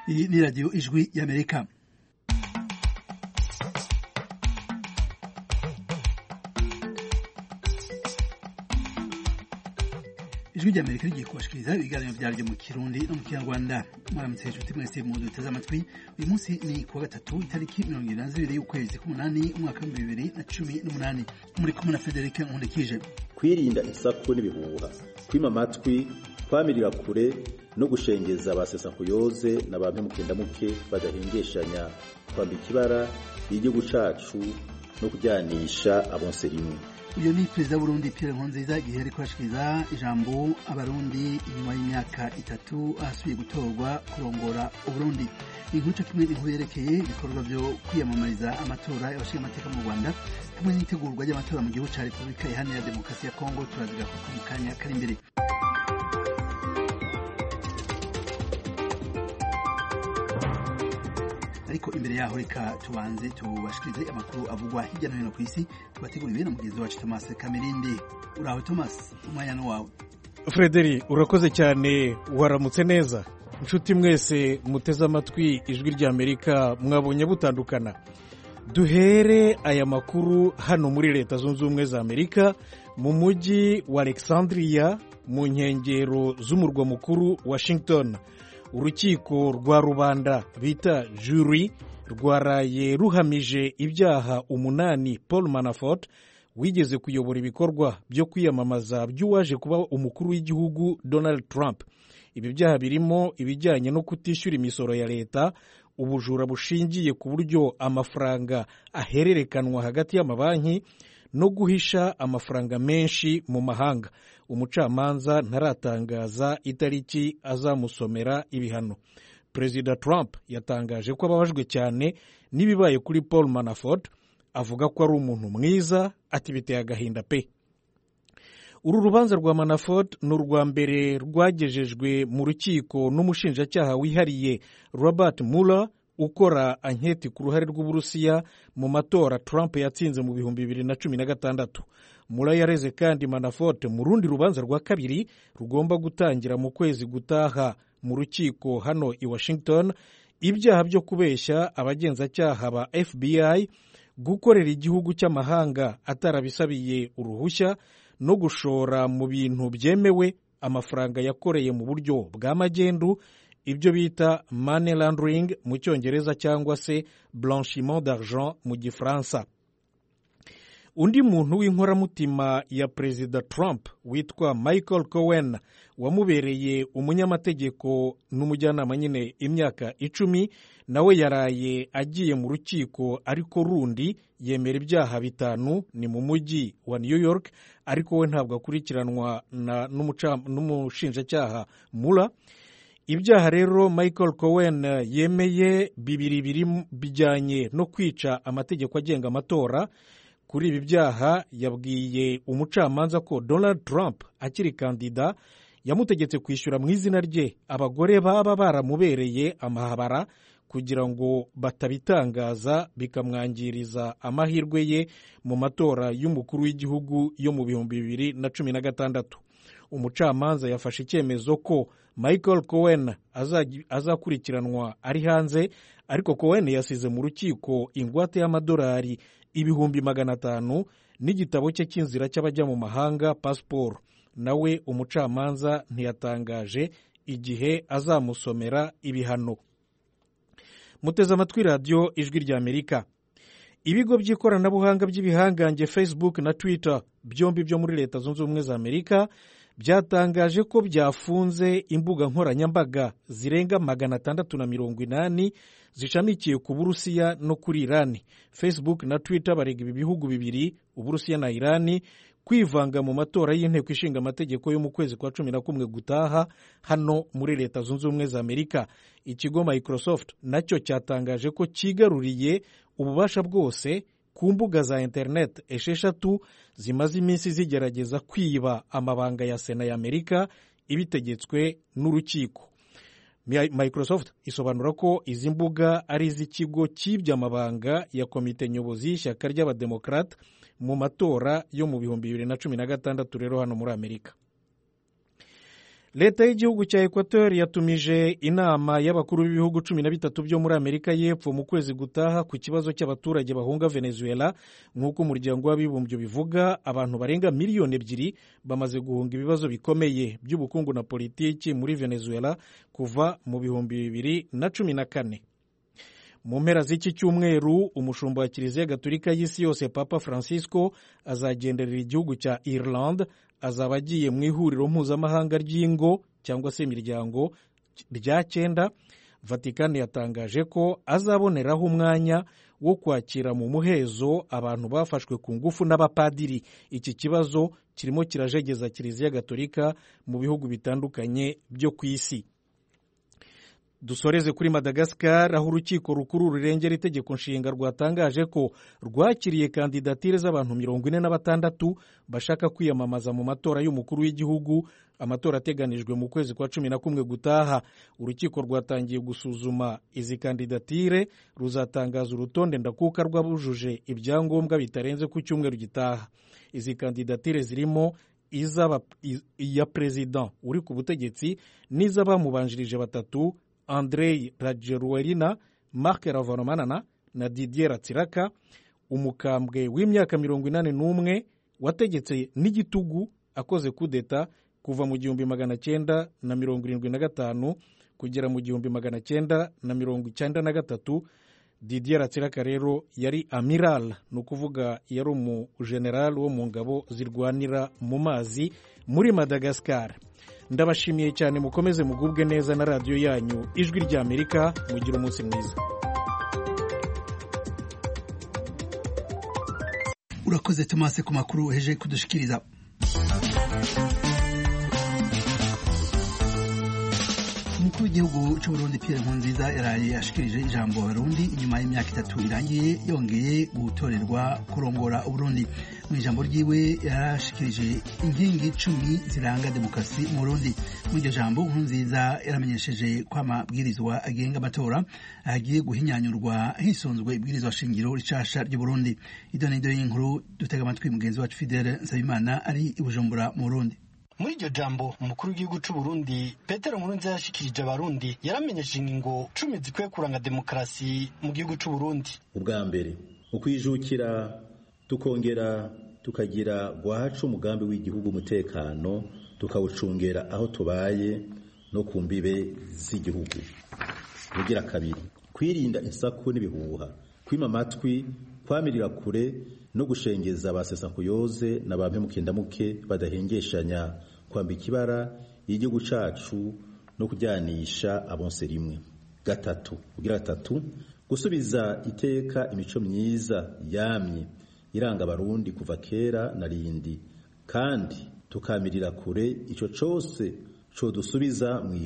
Iyi ni radiyo ijwi y'Amerika. Ijwi ry'Amerika rigiye kubashikiriza ibiganiro byaryo mu Kirundi no mu Kinyarwanda. Mwaramutse inshuti mwese muduteze amatwi. Uyu munsi ni kuwa gatatu itariki 22 y'ukwezi k'umunani umwaka wa 2018. Muri kumwe na Frederic Nkundikije. Kwirinda isaku n'ibihuha, kwima amatwi, kwamirira kure no gushengeza abasesankuyoze n'abantu mukendamuke badahengeshanya kwambika ibara y'igihugu cacu no kujyanisha abonse rimwe. Uyu ni perezida w'Uburundi Pierre Nkurunziza igihe ariko ashikiriza ijambo abarundi inyuma y'imyaka 3 asubiye gutorwa kurongora Uburundi. Inkuru kimwe inkuru yerekeye ibikorwa byo kwiyamamariza amatora y'abashingamateka mu Rwanda hamwe n'itegurwa ry'amatora mu gihugu ca Repubulika Iharanira Demokarasi ya Kongo turaziga ku mukanya kari imbere. Ariko imbere yaho reka tubanze tubashikirize amakuru avugwa hirya no hino ku isi tubateguriwe na mugenzi wacu Thomas Kamirindi. Uraho Thomas, umwanya ni wawe. Frederi, urakoze cyane, waramutse neza. Inshuti mwese muteze amatwi ijwi ry'Amerika, mwabonye butandukana. Duhere aya makuru hano muri Leta Zunze Ubumwe za Amerika mu mujyi wa Alexandria mu nkengero z'umurwa mukuru Washington. Urukiko rwa rubanda bita jury rwaraye ruhamije ibyaha 8 Paul Manafort wigeze kuyobora ibikorwa byo kwiyamamaza by'uwaje kuba umukuru w'igihugu Donald Trump. Ibi byaha birimo ibijyanye no kutishyura imisoro ya leta, ubujura bushingiye ku buryo amafaranga ahererekanwa hagati y'amabanki no guhisha amafaranga menshi mu mahanga. Umucamanza ntaratangaza itariki azamusomera ibihano. Perezida Trump yatangaje ko ababajwe cyane n'ibibaye kuri Paul Manafort, avuga ko ari umuntu mwiza, ati biteye agahinda pe. Uru rubanza rwa Manafort ni urwa mbere rwagejejwe mu rukiko n'umushinjacyaha wihariye Robert Mueller ukora anketi ku ruhare rw'Uburusiya mu matora Trump yatsinze mu 2016. Mueller yareze kandi Manafort mu rundi rubanza rwa kabiri rugomba gutangira mu kwezi gutaha mu rukiko hano i Washington, ibyaha byo kubeshya abagenzacyaha ba FBI, gukorera igihugu cy'amahanga atarabisabiye uruhushya no gushora mu bintu byemewe amafaranga yakoreye mu buryo bwa magendu, ibyo bita money laundering mu Cyongereza cyangwa se blanchiment d'argent mu Gifaransa. Undi muntu w'inkoramutima ya Perezida Trump witwa Michael Cohen wamubereye umunyamategeko n'umujyanama nyine imyaka 10, nawe yaraye agiye mu rukiko ariko rundi yemera ibyaha 5 ni mu mujyi wa New York, ariko we ntabwo akurikiranwa n'umushinjacyaha Mueller. Ibyaha rero Michael Cohen yemeye 2 bijyanye no kwica amategeko agenga amatora. Kuri ibi byaha yabwiye umucamanza ko Donald Trump akiri kandida yamutegetse kwishyura mu izina rye abagore baba baramubereye amahabara kugira ngo batabitangaza bikamwangiriza amahirwe ye mu matora y'umukuru w'igihugu yo mu 2016. Umucamanza yafashe icyemezo ko Michael Cohen azakurikiranwa ari hanze, ariko Cohen yasize mu rukiko ingwate y'amadolari 500,000 n'igitabo cye cy'inzira cy'abajya mu mahanga passport. Nawe umucamanza ntiyatangaje igihe azamusomera ibihano. Muteze amatwi radio ijwi ry'Amerika. Ibigo by'ikoranabuhanga by'ibihangange Facebook na Twitter byombi byo muri Leta Zunze Ubumwe za Amerika byatangaje ko byafunze imbuga nkoranyambaga zirenga 680 zishamikiye ku Burusiya no kuri Irani. Facebook na Twitter barega ibi bihugu bibiri, Uburusiya na Irani, kwivanga mu matora y'inteko ishinga amategeko yo mu kwezi kwa 11 gutaha hano muri Leta Zunze Ubumwe za Amerika. Ikigo Microsoft nacyo cyatangaje ko kigaruriye ububasha bwose ku mbuga za internet 6 zimaze iminsi zigerageza kwiba amabanga ya Sena ya Amerika ibitegetswe n'urukiko. Microsoft isobanura ko izi mbuga ari iz'ikigo cyibye amabanga ya komite nyobozi y'ishyaka ry'abademokrate mu matora yo mu 2016 rero hano muri Amerika. leta y'igihugu cya Equateur yatumije inama y'abakuru b'ibihugu 13 byo muri Amerika y'Epfo mu kwezi gutaha ku kibazo cy'abaturage bahunga Venezuela. Nk'uko umuryango w'abibumbye bivuga, abantu barenga miliyoni 2 bamaze guhunga ibibazo bikomeye by'ubukungu na politiki muri Venezuela kuva mu 2014. Mu mpera z'iki cyumweru, umushumba wa Kiliziya Gatolika y'isi yose Papa Francisco azagenderera igihugu cya Ireland. Azaba agiye mu ihuriro mpuzamahanga ry'ingo cyangwa se imiryango rya 9. Vatikani yatangaje ko azaboneraho umwanya wo kwakira mu muhezo abantu bafashwe ku ngufu n'abapadiri. Iki kibazo kirimo kirajegeza Kiliziya Gatolika mu bihugu bitandukanye byo ku isi. Dusoreze kuri Madagascar, aho urukiko rukuru rurengera itegeko nshinga rwatangaje ko rwakiriye kandidatire z'abantu 46 bashaka kwiyamamaza mu matora y'umukuru w'igihugu, amatora ateganijwe mu kwezi kwa 11 gutaha. Urukiko rwatangiye gusuzuma izi kandidatire, ruzatangaza urutonde ndakuka rwabujuje ibyangombwa bitarenze ku cyumweru gitaha. Izi kandidatire zirimo iya president uri ku butegetsi n'iz'abamubanjirije batatu, Andrei Rajoelina, Marc Ravalomanana na Didier Ratsiraka. Umukambwe w'imyaka 81 wategetse n'igitugu akoze kudeta kuva mu 1975 kugera mu 1993. Didier Ratsiraka rero yari amiral, ni ukuvuga yari umujeneral wo mu ngabo zirwanira mu mazi muri Madagascar. Ndabashimiye cyane, mukomeze mugubwe neza na radiyo yanyu Ijwi ry'Amerika. Mugira umunsi mwiza. Urakoze Thomas ku makuru uheje kudushikiriza. Umukuru w'igihugu cy'u Burundi Pierre Nkurunziza yaraye ashikirije ijambo Abarundi inyuma y'imyaka 3 irangiye yongeye gutorerwa kurongora Uburundi. Mu ijambo ryiwe yarashikirije inkingi 10 ziranga demokarasi mu Burundi. Mu iryo jambo Nkurunziza yaramenyesheje ko amabwirizwa agenga amatora agiye guhinyanyurwa hisunzwe ibwirizwa shingiro rishasha ry'u Burundi. Idonido y'inkuru dutega amatwi mugenzi wacu Fidele Nsabimana ari i Bujumbura mu Burundi. Muri iryo jambo umukuru w'igihugu cy'u Burundi Petero Nkurunziza yashikirije Abarundi yaramenyesheje ingingo 10 zikwiye kuranga demokarasi mu gihugu cy'u Burundi. Ubwa mbere ukwijukira tukongera tukagira gwacu umugambi w'igihugu umutekano tukawucungera aho tubaye no kumbibe z'igihugu. Ugira kabiri kwirinda insaku n'ibihuha, kwima amatwi, kwamirira kure no gushengeza abasesankuyoze n'abampe mukendamuke badahengeshanya kwambika ibara y'igihugu cacu no kujyanisha abonse rimwe. Ugira gatatu gusubiza iteka imico myiza yamye iranga Abarundi kuva kera na rindi, kandi tukamirira kure ico cose co dusubiza mu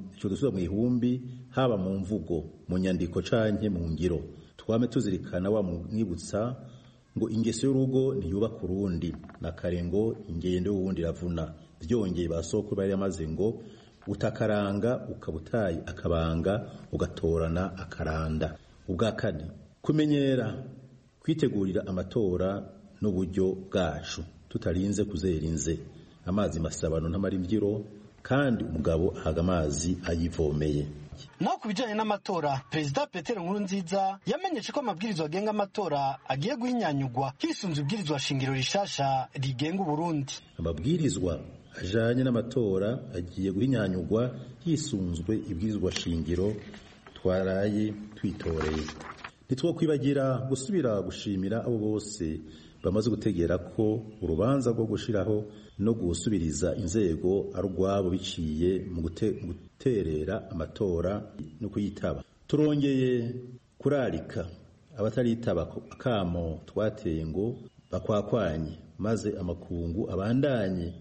ihumbi, haba mu mvugo, mu nyandiko canke mu ngiro. Twame tuzirikana wa mwibutsa ngo ingeso y'urugo ntiyubaka urundi, na kare ngo ingendo y'uwundi ravuna. Byongeye basoko bari yamaze ngo utakaranga ukabutayi akabanga ugatorana akaranda. Ubwa kane kumenyera kwitegurira amatora n'uburyo bwacu tutarinze kuzerinze. Amazi masabano ntamara imvyiro, kandi umugabo ahaga amazi ayivomeye. Naho kubijanye n'amatora, Perezida Petero Nkurunziza yamenyeshe ko amabwirizwa agenga amatora agiye guhinyanyurwa hisunzwe ibwirizwa shingiro rishasha rigenga Burundi. Amabwirizwa ajanye n'amatora agiye guhinyanyurwa hisunzwe ibwirizwa shingiro twaraye twitoreye. Nitwokwibagira gusubira gushimira abo bose bamaze gutegera ko urubanza rwo gushiraho no gusubiriza inzego arugwabo biciye mu guterera amatora no kuyitaba. Turongeye kurarika abataritaba akamo twateye ngo bakwakwanye, maze amakungu abandanye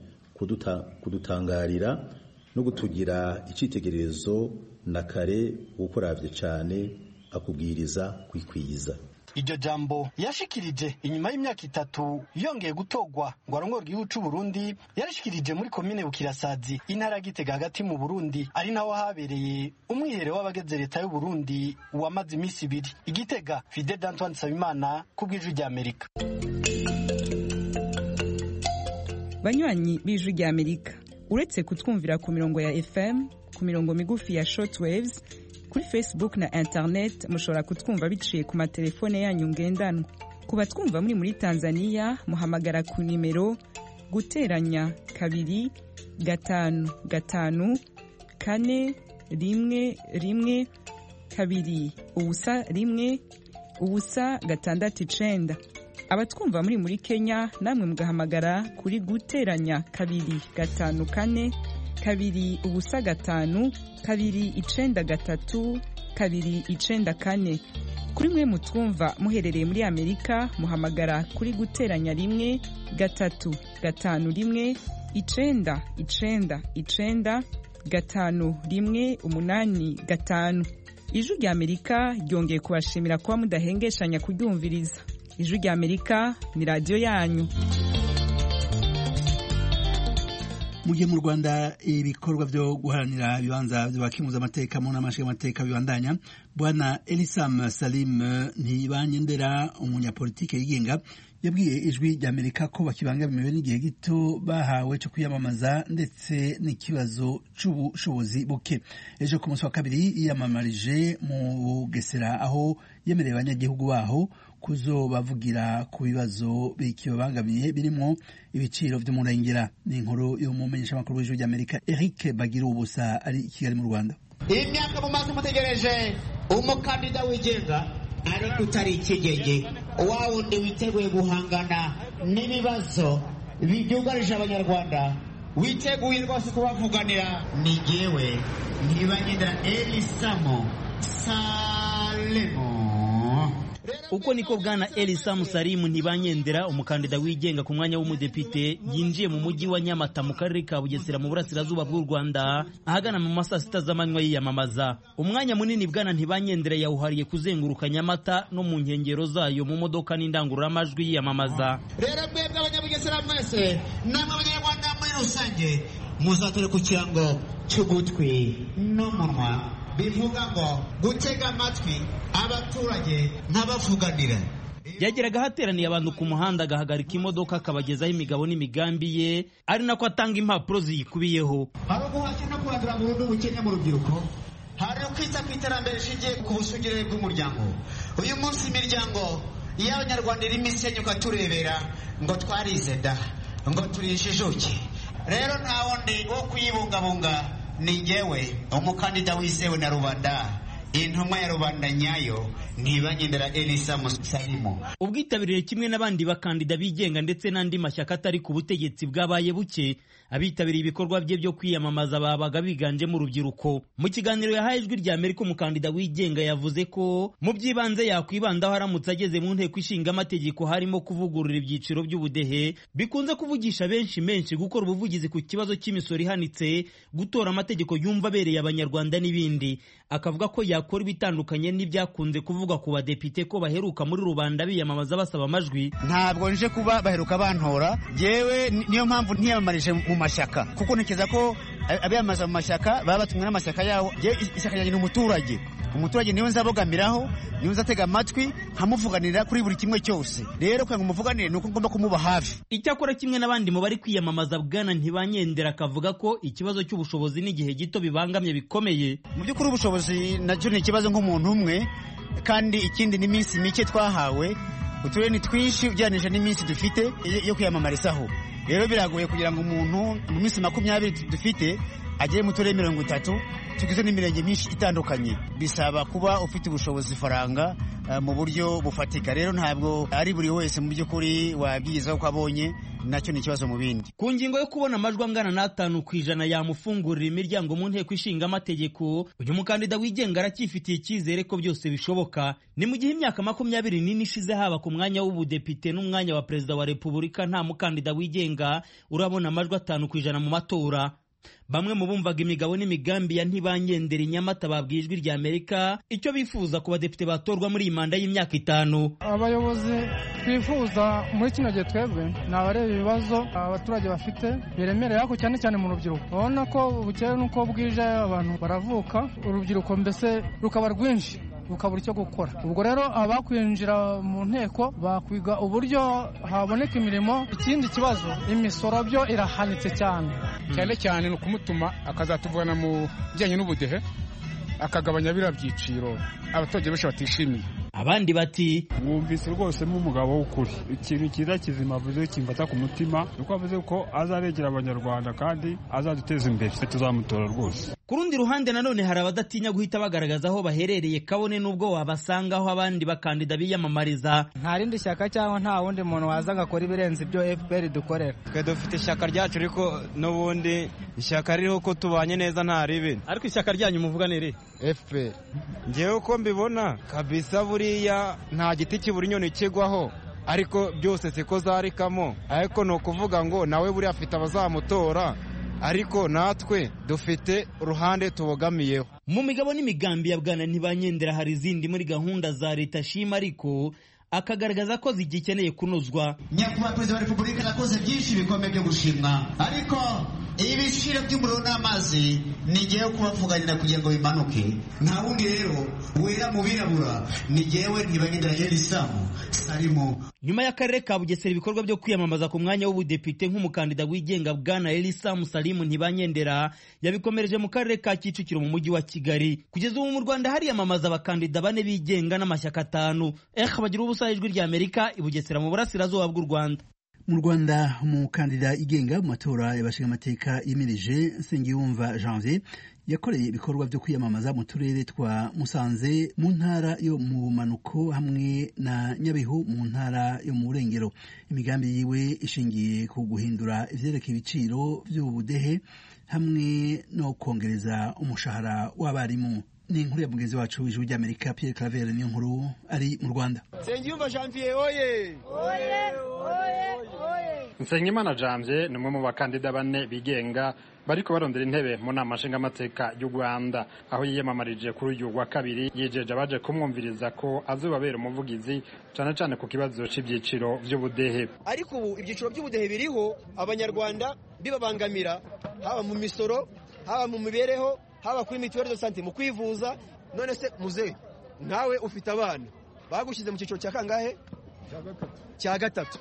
kudutangarira no gutugira icitegererezo na kare ukoravye cyane akubwiriza kwikwiza. Iryo jambo yashikirije inyuma y'imyaka 3 yongeye gutogwa ngo arongore igihugu cy'u Burundi. Yarashikirije muri komine Bukirasazi intara ya Gitega hagati mu Burundi, ari naho habereye umwiherero w'abageze leta y'u Burundi wamaze imisi 2. Igitega, Fidel Antoine Nsabimana ku bw'Ijwi ry'Amerika. Banywanyi b'Ijwi ry'Amerika, uretse kutwumvira ku mirongo ya FM, ku mirongo migufi ya shortwaves, kuri Facebook na internet mushobora kutwumva biciye ku matelefone yanyu ngendanwa. Ku batwumva muri Tanzania muhamagara ku nimero guteranya 2 5 5 4 1 1 2 ubusa 1 ubusa 6 abatwumva muri Kenya namwe mugahamagara kuri guteranya 2 5 4 2 ubusa 5 2 9 3 2 9 kuri mwe mutwumva muherereye muri Amerika muhamagara kuri guteranya 1 3 5 1 9 9 5 1 8 5. Ijwi rya Amerika ryongeye kubashimira kuba mudahengeshanya kuryumviriza. Ijwi rya Amerika ni radio yanyu. Mugiye mu Rwanda ibikorwa byo guharanira ibibanza by'abakimuza amateka mu namashe y'amateka bibandanya. Bwana Elisam Salim Ntibanyendera umunyapolitike yigenga yabwiye Ijwi rya Amerika ko bakibangamiwe n'igihe gito bahawe cyo kwiyamamaza ndetse n'ikibazo c'ubushobozi buke. Ejo ku munsi wa kabiri yiyamamarije mu Bugesera aho yemereye abanyagihugu baho kuzobavugira ku bibazo bikibangamiye birimo ibiciro vy'umurengera. Ni inkuru yo mu menyeshamakuru w'Ijwi rya Amerika Eric Bagirubusa ari i Kigali mu Rwanda. Imyaka mumaze mutegereje umukandida wigenga ariko utari ikigege wawundi witeguye guhangana n'ibibazo byugarije abanyarwanda witeguye rwose kubavuganira ni jewe Ntibanyendera Elisam Salim. Uko niko Bwana Elisam Salim Ntibanyendera umukandida wigenga ku mwanya w'umudepite yinjiye mu mujyi wa Nyamata mu karere ka Bugesera mu burasirazuba bw'u Rwanda ahagana mu masaa 6 z'amanywa yiyamamaza. Umwanya munini Bwana Ntibanyendera yawuhariye kuzenguruka Nyamata no mu nkengero zayo mu modoka n'indangururamajwi yiyamamaza. Rero mwebwe abanyabugesera mwese namwe abanyarwanda muri rusange muzatore ku kirango cy'ugutwi n'umunwa bivuga ngo gutega amatwi abaturage ntabavuganira. Yageraga hateraniye abantu ku muhanda agahagarika imodoka akabagezaho imigabo n'imigambi ye ari nako atanga impapuro ziyikubiyeho. Hari ubuhake no kurandura burundu ubukene mu rubyiruko, hari ukwita ku iterambere rishingiye ku busugire bw'umuryango. Uyu munsi imiryango y'abanyarwanda irimo isenyuka turebera ngo twarize da ngo turishijuke. Rero nta wundi wo kuyibungabunga ni jewe umukandida wizewe na rubanda, intumwa ya rubanda nyayo Ntibanyendera Elisam Salim. Ubwitabirire kimwe n'abandi bakandida bigenga ndetse n'andi mashyaka atari ku butegetsi bwabaye buke. Abitabiriye ibikorwa bye byo kwiyamamaza babaga biganjemo urubyiruko. Mu kiganiro yahaye Ijwi rya Amerika umukandida wigenga yavuze ko mu by'ibanze yakwibandaho aramutse ageze mu nteko ishinga amategeko harimo kuvugurura ibyiciro by'ubudehe bikunze kuvugisha menshi gukora ubuvugizi ku kibazo cy'imisoro ihanitse, gutora amategeko yumva abereye abanyarwanda n'ibindi. Akavuga ko yakora ibitandukanye n'ibyakunze kuvuga ku badepite ko baheruka muri rubanda biyamamaza basaba amajwi. Ntabwo nje kuba baheruka bantora, jewe niyo mpamvu ntiyamamarije mu mashyaka kuko ntekeza ko abiyamamaza mu mashyaka baba batumwe n'amashyaka yawo. Ishyaka ryanjye ni umuturage niwe nzabogamiraho, niwe nzatega amatwi nkamuvuganira kuri buri kimwe cyose. Rero kugira ngo umuvuganire nuko ngomba kumuba hafi. Icyakora kimwe n'abandi mu bari kwiyamamaza Bwana Ntibanyendera akavuga ko ikibazo cy'ubushobozi n'igihe gito bibangamye bikomeye. Mu by'ukuri ubushobozi nacyo ni ikibazo nk'umuntu umwe, kandi ikindi ni iminsi mike twahawe, uturere ni twinshi ugereranije n'iminsi dufite yo kwiyamamarizaho. Rero biragoye kugira ngo umuntu mu minsi 20 dufite agere mu turere 30 tugize n'imirenge myinshi itandukanye. Bisaba kuba ufite ubushobozi faranga mu buryo bufatika. Rero ntabwo ari buri wese mu by'ukuri wabyigezaho ko abonye, nacyo ni ikibazo mu bindi. Ku ngingo yo kubona amajwi angana na 5% yamufungurira imiryango mu nteko ishinga amategeko, uyu mukandida wigenga aracyifitiye icyizere ko byose bishoboka. Ni mu gihe imyaka 24 ishize haba ku mwanya w'ubudepite n'umwanya wa perezida wa repubulika nta mukandida wigenga urabona amajwi 5% mu matora. Bamwe mu bumvaga imigabo n'imigambi ya Ntibanyendera Nyamata babwiye Ijwi rya Amerika icyo bifuza ku badepite batorwa muri iyi manda y'imyaka 5. Abayobozi twifuza muri kino gihe twebwe ni abareba ibibazo abaturage bafite biremereye, ariko cyane cyane mu rubyiruko. Urabona ko bukeye nuko bwije abantu baravuka, urubyiruko mbese rukaba rwinshi rukabura icyo gukora. Ubwo rero abakwinjira mu nteko bakwiga uburyo haboneka imirimo. Ikindi kibazo imisoro byo irahanitse cyane, cyane cyane ni ukumutuma akazatuvana mu bijyanye n'ubudehe akagabanya biriya byiciro abaturage benshi batishimiye. Abandi bati mwumvise rwose n'umugabo w'ukuri, ikintu cyiza kizima avuze kimfata ku mutima nuko avuze ko azaregera abanyarwanda kandi azaduteza imbere, tuzamutora rwose. Ku rundi ruhande nanone hari abadatinya guhita bagaragaza aho baherereye kabone n'ubwo wabasanga aho abandi bakandida biyamamariza. Nta rindi shyaka cyangwa nta wundi muntu waza agakora ibirenze ibyo FPR dukorera. Twe dufite ishyaka ryacu ariko n'ubundi ishyaka ririho ko tubanye neza nta ribi. Ariko ishyaka ryanyu muvuga nere? FPR. Ngewe uko mbibona kabisa buriya nta giti kibura inyoni kigwaho, ariko byose siko zarikamo, ariko ni ukuvuga ngo nawe buriya afite abazamutora, ariko natwe dufite uruhande tubogamiyeho. Mu migabo n'imigambi ya Bwana Ntibanyendera hari izindi muri gahunda za leta shima, ariko akagaragaza ko zigikeneye kunozwa. Nyakubahwa Perezida wa Repubulika nakoze byinshi bikomeye byo gushimwa, ariko ibiciro by'umuriro n'amazi nigiye kubavuganira kugira ngo bimanuke. Nta wundi rero wera mu birabura ni jyewe Ntibanyendera Elisamu Salimu. Nyuma y'akarere ka Bugesera ibikorwa byo kwiyamamaza ku mwanya w'ubudepite nk'umukandida wigenga Bwana Elisamu Salimu Ntibanyendera yabikomereje mu karere ka Kicukiro mu mujyi wa Kigali. Kugeza ubu mu Rwanda hariyamamaza abakandida 4 bigenga n'amashyaka 5. Bagira ubusa ijwi rya Amerika i Bugesera mu burasirazuba bw'u Rwanda. Mu Rwanda umukandida igenga mu matora y'abashinga amateka yimirije Nsengiyumva Janvier yakoreye ibikorwa byo kwiyamamaza mu turere twa Musanze mu ntara yo mu manuko hamwe na Nyabihu mu ntara yo mu Burengero. Imigambi yiwe ishingiye ku guhindura ivyerekeye ibiciro by'ubudehe hamwe no kongereza umushahara w'abarimu. Ni inkuru ya mugenzi wacu w'ijwi ry'Amerika Pierre Claver niyo nkuru ari mu Rwanda. Nsengiyumva Janvier oye! Oye! Oye! Oye! Nsengimana Janvier ni umwe mu bakandida 4 bigenga bariko barondera intebe mu nama nshingamateka y'u Rwanda, aho yiyamamarije kuri uyu wa kabiri yijeje abaje kumwumviriza ko azobabera umuvugizi cyane cyane ku kibazo cy'ibyiciro by'ubudehe. Ariko ubu ibyiciro by'ubudehe biriho abanyarwanda bibabangamira, haba mu misoro, haba mu mibereho, haba kuri mituweli de sante, mu kwivuza. None se muze nawe ufite abana bagushyize mu cyiciro cya kangahe? Cya gatatu.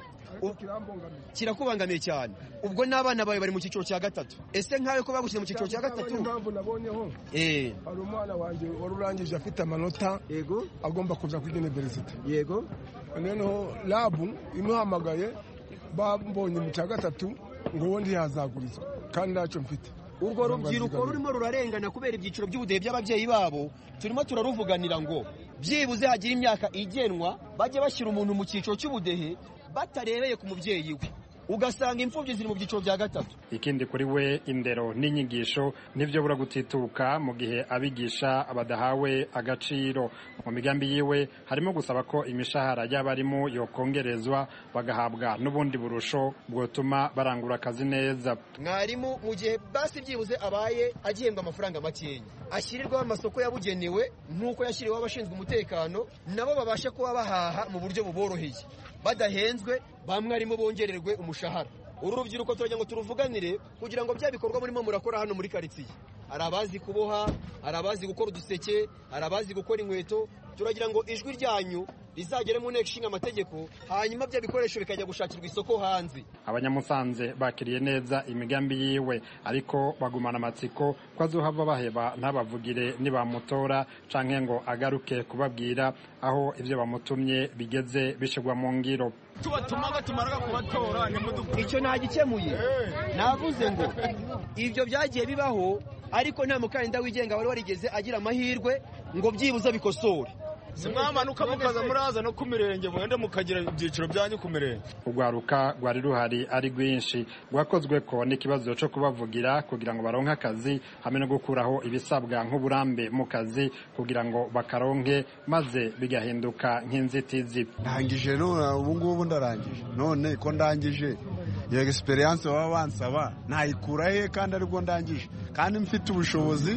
Kirakubangamiye cyane. Ubwo n'abana bawe bari mu cyiciro cya gatatu. Ese nkawe ko bagushyize mu cyiciro cya gatatu? Impamvu nabonyeho hari umwana wanjye warurangije afite amanota, yego, agomba kuja kuri university, yego, noneho labu imuhamagaye bambonye mu cya gatatu ngo wondi yazagurizwa kandi ntacyo mfite. Urwo rubyiruko rurimo rurarengana kubera ibyiciro by'ubudehe by'ababyeyi babo, turimo turaruvuganira ngo byibuze hagira imyaka igenwa bajye bashyira umuntu mu cyiciro cy'ubudehe batarebeye ku mubyeyi we, ugasanga imfubyi ziri mu byiciro bya gatatu. Ikindi kuri we indero n'inyigisho nivyo bura gutituka mu gihe abigisha abadahawe agaciro. Mu migambi yiwe harimo gusaba ko imishahara y'abarimu yokongerezwa bagahabwa n'ubundi burusho bwotuma barangura akazi neza. Mwarimu mu gihe basi byibuze abaye agihembwa amafaranga makeya, ashyirirwaho amasoko yabugenewe nk'uko yashyiriweho abashinzwe umutekano, nabo babashe kuba bahaha mu buryo buboroheye badahenzwe, bamwarimu bongererwe umushahara. Uru rubyiruko turagira ngo turuvuganire kugira ngo bya bikorwa murimo murakora hano muri karitsiye. Hari abazi kuboha, hari abazi gukora uduseke, hari abazi gukora inkweto. Turagira ngo ijwi ryanyu rizagere mu nteko ishinga amategeko, hanyuma bya bikoresho bikajya gushakirwa isoko hanze. Abanyamusanze bakiriye neza imigambi yiwe, ariko bagumana amatsiko ko azohava baheba ntabavugire nibamutora canke ngo agaruke kubabwira aho ivyo bamutumye bigeze bishigwa mu ngiro. Tubatumanga tumaraga kubatora icyo ntagikemuye. Navuze ngo ivyo byagiye bibaho, ariko nta mukandida wigenga wari warigeze agira amahirwe ngo byibuze bikosore. Simwamanuka mukaza muraza no ku mirenge mwende mukagira ibyiciro byanyu ku mirenge. Urwaruka rwari ruhari ari rwinshi, rwakozwe ko n'ikibazo cyo kubavugira kugira ngo baronke akazi hamwe no gukuraho ibisabwa nk'uburambe mu kazi kugira ngo bakaronke, maze bigahinduka nk'inzitizi. Ndangije none ubu ngubu ndarangije, none ko ndangije iyo experience baba bansaba nayikura he kandi ariko ndangije kandi mfite ubushobozi,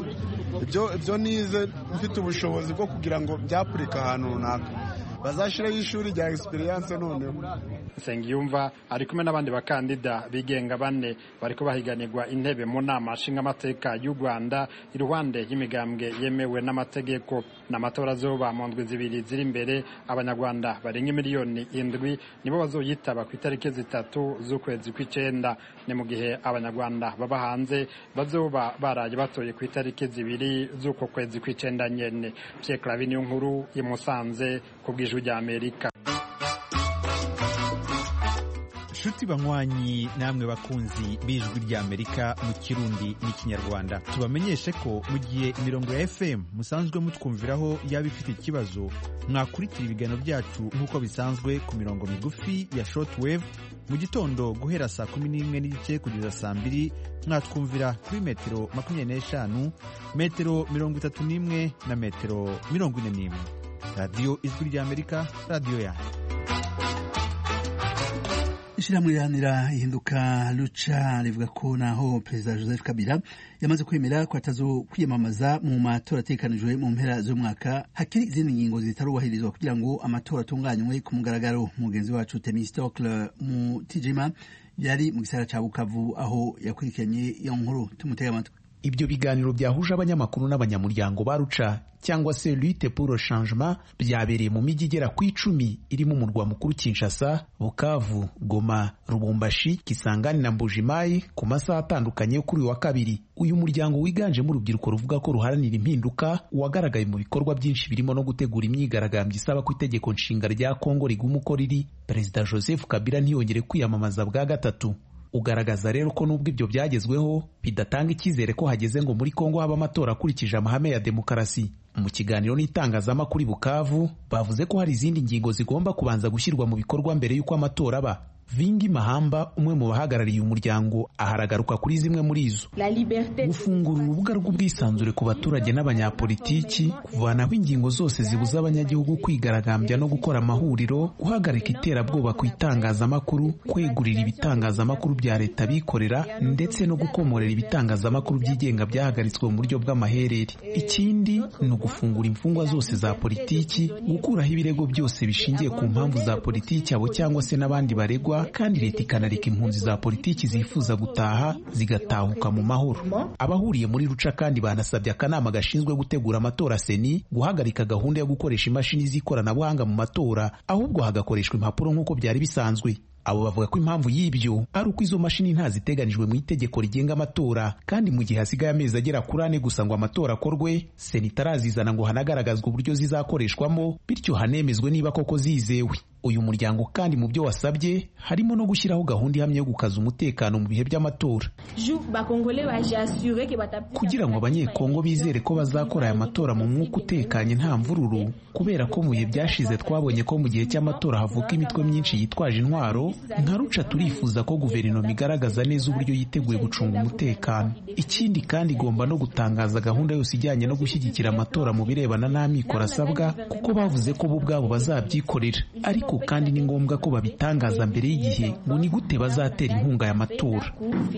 ibyo nize mfite ubushobozi bwo kugira ngo byapurika ahantu runaka bazashiraho ishuri rya experience. None Nsengiyumva ari kumwe n'abandi bakandida bigenga bane bariko bahiganirwa intebe mu nama nshingamateka y'u Rwanda iruhande y'imigambwe yemewe n'amategeko. N'amatora azoba mu ndwi zibiri ziri imbere. Abanyarwanda barenga miliyoni 7 nibo bazoyitaba ku itariki 3 z'ukwezi kw'icenda. Ni mu gihe abanyarwanda baba hanze bazoba baraye batoye ku itariki 2 z'uko kwezi kw'icenda nyene. Pierre Claver Niyonkuru i Musanze ku bw'Ijwi rya Amerika. Shuti banywanyi namwe bakunzi b'Ijwi rya Amerika mu Kirundi n'Ikinyarwanda, tubamenyeshe ko mu gihe imirongo ya FM musanzwe mutwumviraho yaba ifite ikibazo, mwakurikira ibiganiro byacu nk'uko bisanzwe ku mirongo migufi ya shortwave mu gitondo guhera saa 11:30 kugeza saa 2, mwatwumvira kuri metero 25, metero 31 na metero 41. Radio Ijwi rya Amerika, radio yanyu. Ishirahamwe riharanira ihinduka Lucha rivuga ko naho Perezida Joseph Kabila yamaze kwemera ko atazokwiyamamaza mu matora ategekanijwe mu mpera z'umwaka, hakiri izindi ngingo zitarubahirizwa kugira ngo amatora atunganywe ku mugaragaro. Mugenzi wacu Themistocle Mutijima yari mu gisagara ca Bukavu aho yakurikiranye iyo nkuru. Tumutega amatwi. Ibyo biganiro byahuje abanyamakuru n'abanyamuryango ba Lucha cyangwa se Lutte pour le Changement byabereye mu mijyi igera ku 10 irimo umurwa mukuru Kinshasa, Bukavu, Goma, Lubumbashi, Kisangani na Mbujimayi ku masaha atandukanye yo kuri wa kabiri. Uyu muryango wiganje mu rubyiruko ruvuga ko ruharanira impinduka wagaragaye mu bikorwa byinshi birimo no gutegura imyigaragambyo isaba ko itegeko nshinga rya Kongo riguma uko riri. Perezida Joseph Kabila ntiyongere kwiyamamaza bwa gatatu. Ugaragaza rero ko nubwo ibyo byagezweho bidatanga icyizere ko hageze ngo muri Kongo haba amatora akurikije amahame ya demokarasi. Mu kiganiro n'itangazamakuru Bukavu bavuze ko hari izindi ngingo zigomba kubanza gushyirwa mu bikorwa mbere y'uko amatora aba. Vingi Mahamba, umwe mu bahagarariye umuryango, aharagaruka kuri zimwe muri izo: gufungura urubuga rw'ubwisanzure ku baturage n'abanyapolitiki, kuvanaho ingingo zose zibuza abanyagihugu kwigaragambya no gukora amahuriro, guhagarika iterabwoba ku itangazamakuru, kwegurira ibitangazamakuru bya leta bikorera, ndetse no gukomorera ibitangazamakuru byigenga byahagaritswe mu buryo bw'amaherere. Ikindi ni ugufungura imfungwa zose za politiki, gukuraho ibirego byose bishingiye ku mpamvu za politiki abo cyangwa se n'abandi baregwa, kandi leta ikanareka impunzi za politiki zifuza gutaha zigatahuka mu mahoro. Abahuriye muri Lucha kandi banasabye akanama gashinzwe gutegura amatora seni guhagarika gahunda yo gukoresha imashini z'ikoranabuhanga mu matora, ahubwo hagakoreshwa impapuro nk'uko byari bisanzwe. Abo bavuga ko impamvu y'ibyo ari uko izo mashini ntaziteganijwe mu itegeko rigenga amatora, kandi mu gihe hasigaye amezi agera kuri 4 gusa ngo amatora akorwe, seni itarazizana ngo hanagaragazwe uburyo zizakoreshwamo, bityo hanemezwe niba koko zizewe. Uyu muryango kandi mu byo wasabye harimo no gushyiraho gahunda ihamye yo gukaza umutekano mu bihe by'amatora, kugira ngo abanyekongo bizere ko bazakora aya matora mu mwuka utekanye nta mvururu, kubera ko mu bihe byashize twabonye ko mu gihe cy'amatora havuka imitwe myinshi yitwaje intwaro. Nka Lucha turifuza ko guverinoma igaragaza neza uburyo yiteguye gucunga umutekano. Ikindi kandi igomba no gutangaza gahunda yose ijyanye no gushyigikira amatora mu birebana n'amikoro asabwa, kuko bavuze ko bo ubwabo bazabyikorera, ariko kandi ni ngombwa ko babitangaza mbere y'igihe ngo ni gute bazatera inkunga y'amatora.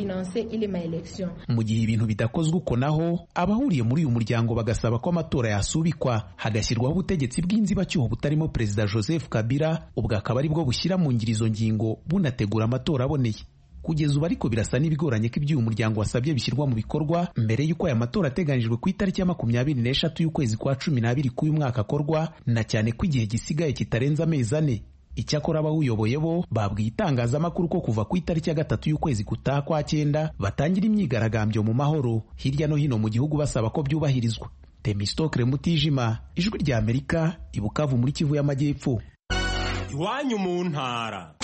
Mu gihe ibintu bidakozwe uko naho, abahuriye muri uyu muryango bagasaba ko amatora yasubikwa, hagashyirwaho ubutegetsi bw'inzibacyuho butarimo Perezida Joseph Kabila, ubwo akaba ari bwo bushyira mu ngiro izo ngingo bunategura amatora aboneye. Kugeza ubu ariko birasa n'ibigoranye ko ibyo uyu muryango wasabye bishyirwa mu bikorwa mbere y'uko aya matora ateganijwe ku itariki ya 24 y'ukwezi kwa 12 k'uyu mwaka akorwa, na cyane ko igihe gisigaye kitarenze amezi 4. Icyakora abawuyoboye bo babwiye itangazamakuru ko kuva ku itariki ya 3 y'ukwezi gutaha kwa 9 batangira imyigaragambyo mu mahoro hirya no hino mu gihugu basaba ko byubahirizwa. Themistocle Mutijima, Ijwi rya Amerika, i Bukavu muri Kivu y'Amajyepfo. Iwanyu mu ntara.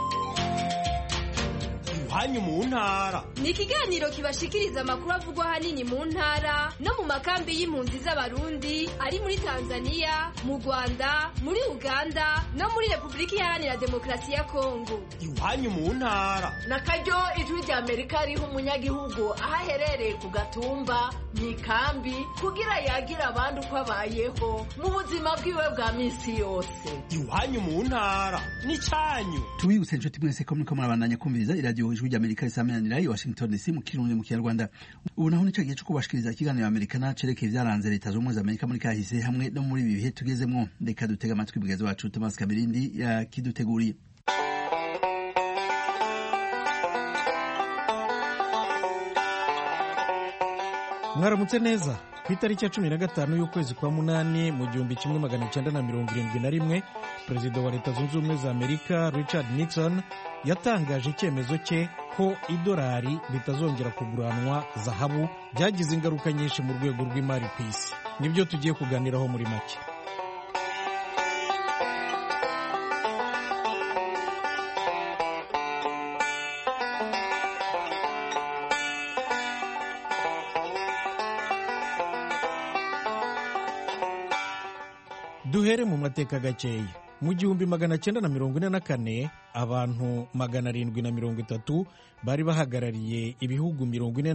Iwanyu mu ntara ni ikiganiro kibashikiriza amakuru avugwa hanini mu ntara no mu makambi y'impunzi z'abarundi ari muri Tanzania, mu Rwanda, muri Uganda no muri Repubulika Iharanira Demokarasi ya Kongo. Iwanyu mu ntara nakaryo Ijwi rya Amerika riha umunyagihugu aho aherereye ku gatumba mu ikambi kugira yagira abandi uko abayeho mu buzima bwiwe bwa minsi yose. Iwanyu mu ntara ni cyanyu. Tubibutse inshuti mwese ko muriko murabandanya kumviriza iradiyo Ijwi rya Amerika risameranira i Washington DC mu Kirundi mu Kinyarwanda. Ubu naho nico gihe cyo kubashikiriza ikiganiro Amerikana cerekeye vyaranze leta z'ubumwe za Amerika muri kahise hamwe no muri ibi bihe tugezemwo. Reka dutega amatwi mugenzi wacu Thomas Kabirindi yakiduteguriye. mwaramutse neza. Ku itariki ya 15 y'ukwezi kwa munani mu 1971 perezida wa leta zunze ubumwe za Amerika Richard Nixon yatangaje icyemezo cye ko idolari ritazongera kuguranwa zahabu, byagize ingaruka nyinshi mu rwego rw'imari ku isi. Nibyo tugiye kuganiraho muri make. Duhere mu mateka gakeya. Mu 1944 abantu 730 bari bahagarariye ibihugu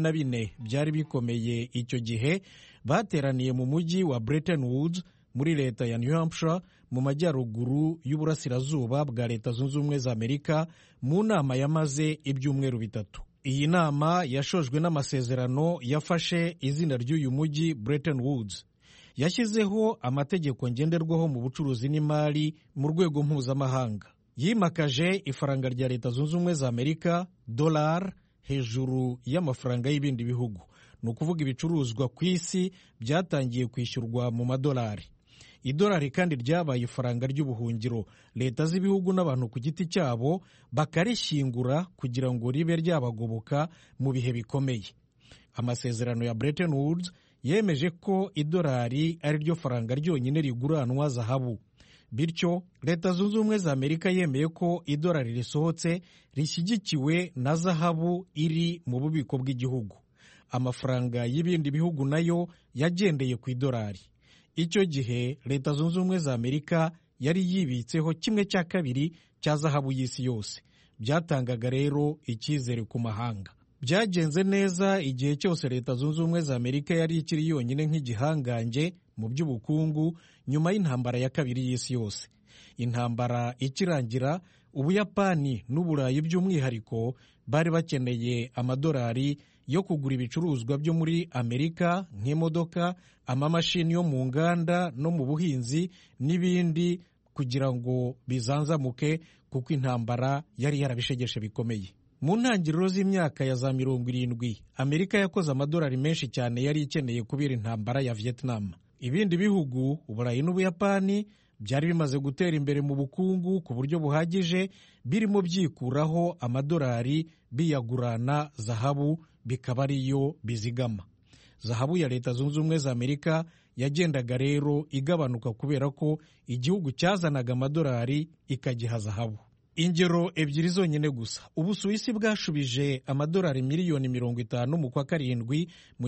44 byari bikomeye icyo gihe bateraniye mu mujyi wa Bretton Woods muri leta ya New Hampshire mu majyaruguru y'uburasirazuba bwa leta zunze ubumwe za Amerika mu nama yamaze ibyumweru bitatu. Iyi nama yashojwe n'amasezerano yafashe izina ry'uyu mujyi Bretton Woods. Yashyizeho amategeko ngenderwaho mu bucuruzi n'imari mu rwego mpuzamahanga. Yimakaje ifaranga rya leta zunze ubumwe za Amerika, dollar, hejuru y'amafaranga y'ibindi bihugu. Ni ukuvuga ibicuruzwa ku isi byatangiye kwishyurwa mu madolari. Idolari kandi ryabaye ifaranga ry'ubuhungiro. Leta z'ibihugu n'abantu ku giti cyabo bakarishyingura kugira ngo ribe ryabagoboka mu bihe bikomeye. Amasezerano ya Bretton Woods yemeje ko idolari ari ryo faranga ryonyine riguranwa zahabu. Bityo leta zunze ubumwe za Amerika yemeye ko idolari risohotse rishyigikiwe na zahabu iri mu bubiko bw'igihugu. Amafaranga y'ibindi bihugu nayo yagendeye ku idolari. Icyo gihe leta zunze ubumwe za Amerika yari yibitseho 1/2 cya zahabu y'isi yose. Byatangaga rero icyizere ku mahanga. Byagenze neza igihe cyose leta zunze ubumwe za Amerika yari ikiri yonyine nk'igihangange mu by'ubukungu nyuma y'intambara ya kabiri y'isi yose. Intambara ikirangira, Ubuyapani n'Uburayi by'umwihariko bari bakeneye amadolari yo kugura ibicuruzwa byo muri Amerika nk'imodoka, amamashini yo mu nganda no mu buhinzi n'ibindi kugira ngo bizanzamuke kuko intambara yari yarabishegeshe bikomeye. Mu ntangiriro z'imyaka ya za 70 Amerika yakoze amadolari menshi cyane yari ikeneye kubera intambara ya Vietnam. Ibindi bihugu, Uburayi n'Ubuyapani, byari bimaze gutera imbere mu bukungu ku buryo buhagije, birimo byikuraho amadolari biyagurana zahabu, bikaba ariyo bizigama. Zahabu ya leta zunze ubumwe za Amerika yagendaga rero igabanuka kubera ko igihugu cyazanaga amadolari ikagiha zahabu. Ingero ebyiri zonyine gusa. Ubusuwisi bwashubije amadolari miliyoni 50 mu kwa karindwi mu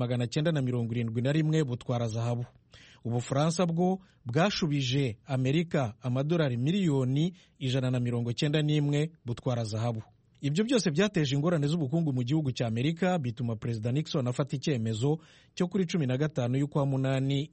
1971 butwara zahabu. Ubufaransa bwo bwashubije Amerika amadolari miliyoni 191 butwara zahabu. Ibyo byose byateje ingorane z'ubukungu mu gihugu cya Amerika, bituma Perezida Nixon afata icyemezo cyo kuri 15 y'ukwa munani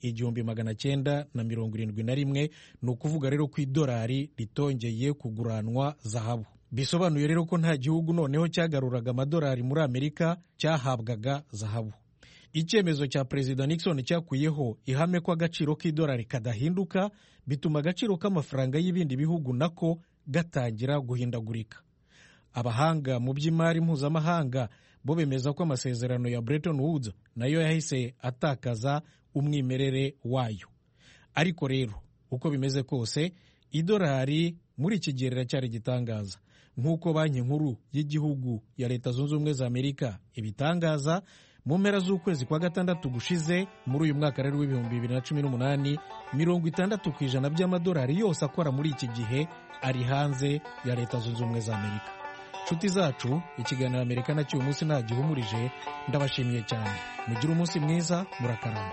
1971, ni ukuvuga rero ko idolari ritongeye kuguranwa zahabu. Bisobanuye rero ko nta gihugu noneho cyagaruraga amadolari muri Amerika cyahabwaga zahabu. Icyemezo cya Perezida Nixon cyakuyeho ihame ko agaciro k'idolari kadahinduka, bituma agaciro k'amafaranga y'ibindi bihugu nako gatangira guhindagurika. Abahanga mu by'imari mpuzamahanga bo bemeza ko amasezerano ya Bretton Woods nayo yahise atakaza umwimerere wayo. Ariko rero uko bimeze kose, idolari muri iki gihe riracyari igitangaza. Nk'uko banki nkuru y'igihugu ya leta zunze ubumwe za Amerika ibitangaza, mu mpera z'ukwezi kwa gatandatu gushize muri uyu mwaka rero w'2018, 60% by'amadolari yose akora muri iki gihe ari hanze ya leta zunze ubumwe za Amerika. Nshuti zacu, ikiganiro Amerika na cy'uyu munsi ntagihumurije. Ndabashimiye cyane. Mugire umunsi mwiza, murakarama.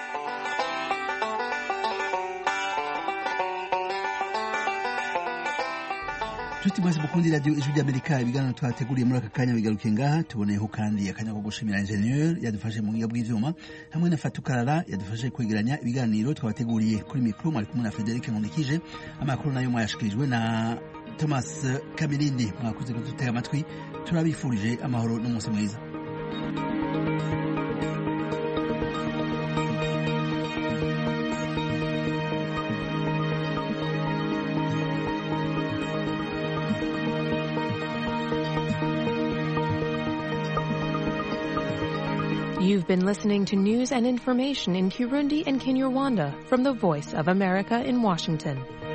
Nshuti mwese mukundi radio Ijwi ry'Amerika, ibiganiro twateguriye muri aka kanya bigaruke ngaha. Tuboneyeho kandi akanya ko gushimira ingenieur yadufashe mu bw'iyo bw'ivyuma, hamwe na Fatukarara yadufashe kwegeranya ibiganiro twabateguriye. Kuri mikro mwari kumwe na Frederic Nkundikije. Amakuru nayo mwayashikirijwe na Thomas Kamirindi. Mwakoze kudutega amatwi. Turabifurije amahoro n'umunsi mwiza. You've been listening to news and information in Kirundi and Kinyarwanda from the Voice of America in Washington.